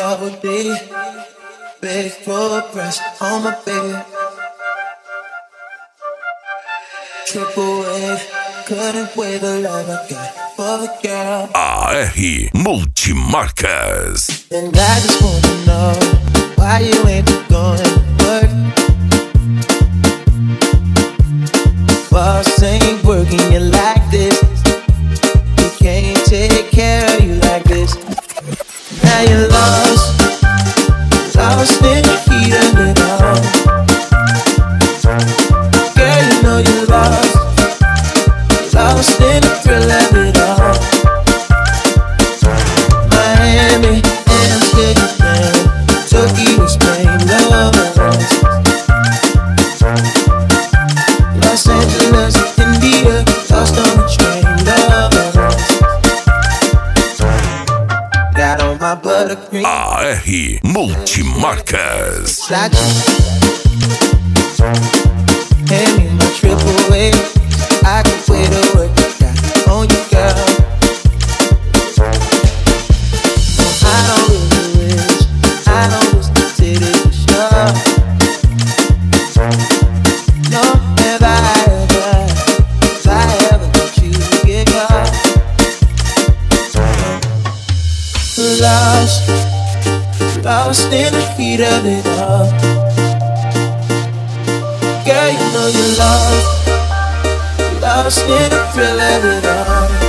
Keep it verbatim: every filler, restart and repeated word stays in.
double D, big full press on my bed. Triple A, couldn't weigh the love I got for the girl. A R Multimarcas. And I just wanna know why you ain't going to work. Boss ain't working you like this. He can't take care of you like this. Now you're lost, lost in the heat of it all. Girl, you know you're lost, lost in the thrill of it all. Miami, Amsterdam, Tokyo, Spain, Lawrence, Los Angeles, India, lost on the train, Lawrence. Got on my buttercream. A R Multimarcas. Slide you. Hand me my triple A. I can play the work you got on you, girl. I don't really wish, I don't wish to take it for sure. No, have I ever, if I ever let you get caught. Lost, lost in the heat of it all. Girl, you know you're lost, lost in the thrill of it all.